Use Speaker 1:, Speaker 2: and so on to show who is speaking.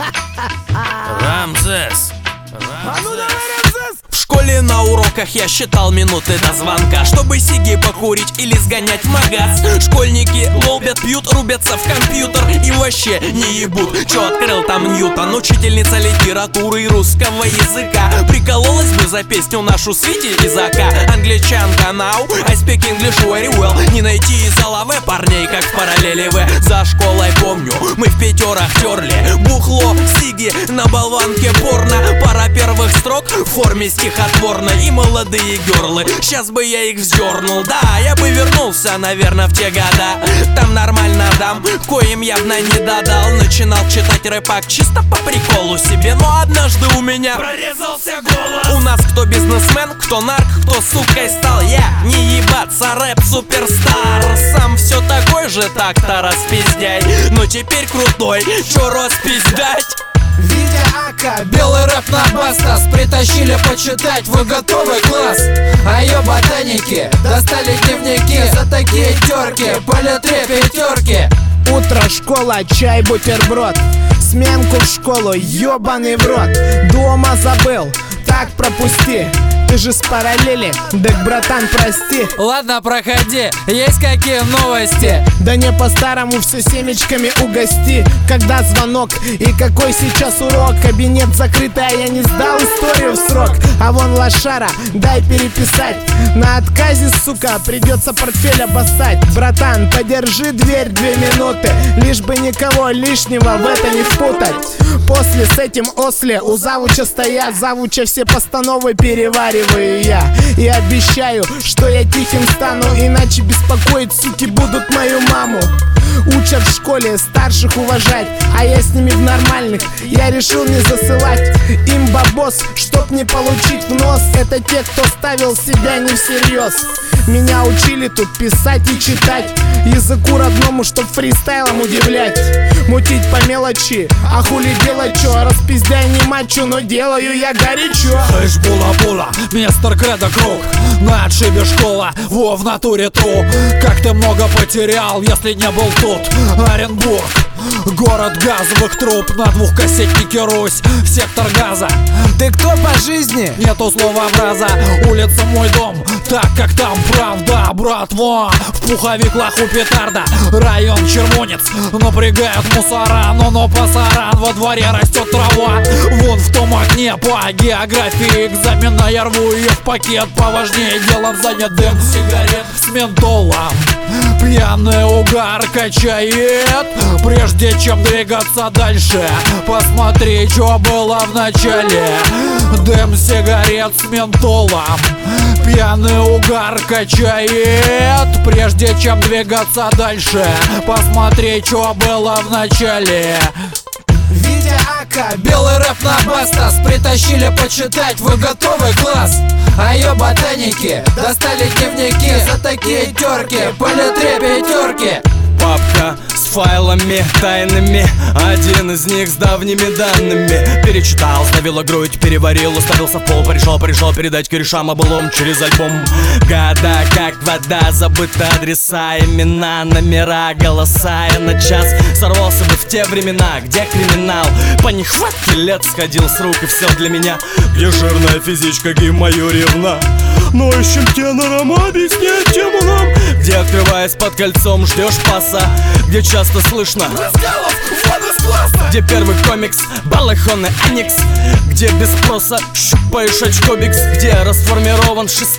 Speaker 1: Рамзес.
Speaker 2: А ну давай, Рамзес!
Speaker 3: В школе на уроках я считал минуты до звонка, чтобы сиги покурить или сгонять в магаз. Школьники лолбят, пьют, рубятся в компьютер и вообще не ебут. Чё открыл там Ньютон? Учительница литературы и русского языка прикололась бы за песню нашу Свити из АК. Англичанка now, I speak English very well. Не найти из головы парней, как в параллели В. За школой помню, мы в пятерах терли бухло, сиги на болванке порно. Пара первых строк в форме стихотворной и молодые герлы. Сейчас бы я их вздернул, да, я бы вернулся, наверное, в те года. Там нормально дам, коим явно не додал. Начинал читать рэпак чисто по приколу себе, но однажды у меня
Speaker 1: Прорезался голос.
Speaker 3: у нас кто бизнесмен, кто нарк, кто сукой стал. Я не ебаться, рэп суперстар. Сам все такой же, так-то распиздяй, но теперь крутой, чё распиздять?
Speaker 2: Витя Ака, белый рэп на бастас притащили почитать, вы готовы, класс? А ее ботаники достали дневники за такие терки, по литре пятерки. Утро, школа, чай, бутерброд, сменку в школу, ёбаный в рот. Дома забыл, так пропусти, ты же с параллели, так, братан, прости.
Speaker 4: Ладно, проходи, есть какие новости?
Speaker 2: Да не по-старому, все семечками угости. Когда звонок и какой сейчас урок? Кабинет закрытый, а я не сдал историю в срок. А вон лошара, дай переписать. На отказе, сука, придется портфель обоссать. Братан, подержи дверь 2 минуты, лишь бы никого лишнего в это не впутать. После с этим осле у завуча стоят, завуча все постановы перевариваю я. И обещаю, что я тихим стану, иначе беспокоить, суки, будут мою маму. Учат в школе старших уважать, а я с ними в нормальных. Я решил не засылать им бабос, чтоб не получить в нос. Это те, кто ставил себя не всерьез. Меня учили тут писать и читать, языку родному, чтоб фристайлом удивлять. Мутить по мелочи, а хули делать чё? Распиздяй не мачо, но делаю я горячо.
Speaker 4: Слышь, була-була, мистер Кредо Круг, на отшибе школа, во, в натуре тру. Как ты много потерял, если не был тут. Оренбург, город газовых труб, на двухкассетнике Русь, сектор газа.
Speaker 2: Ты кто по жизни?
Speaker 4: Нету слова фраза, улица мой дом, так как там правда, братва. В пуховик лаху петарда, район Червонец, напрягает мусора, но пасаран, во дворе растет трава. Вон в том окне по географии экзамена я рву ее в пакет, поважнее делом занят дым сигарет с ментолом. Пьяный угар качает, прежде чем двигаться дальше, посмотри, что было в начале. Дым сигарет с ментолом, пьяный угар качает, прежде чем двигаться дальше, посмотри, что было в начале.
Speaker 2: Витя Ака, белый рэп на бастас притащили почитать, вы готовы, класс? А ее ботаники достали дневники за такие терки, по литре пятерки.
Speaker 3: Папка с файлами тайными, один из них с давними данными. Перечитал, сдавила грудь, переварил, уставился в пол, пришел передать корешам о былом через альбом. Года как вода, забыты адреса, имена, номера, голоса. Я на час сорвался бы в те времена, где криминал по нехватке лет сходил с рук, и все для меня. Где жирная физичка, гей-майоревна? Но ищем тенором, объяснять тему нам. Где, открываясь под кольцом, ждешь паса, где часто слышно
Speaker 1: Разгалов, вон из класса.
Speaker 3: где первый комикс, балахон и аникс, где без спроса щупаешь очкобикс, где расформирован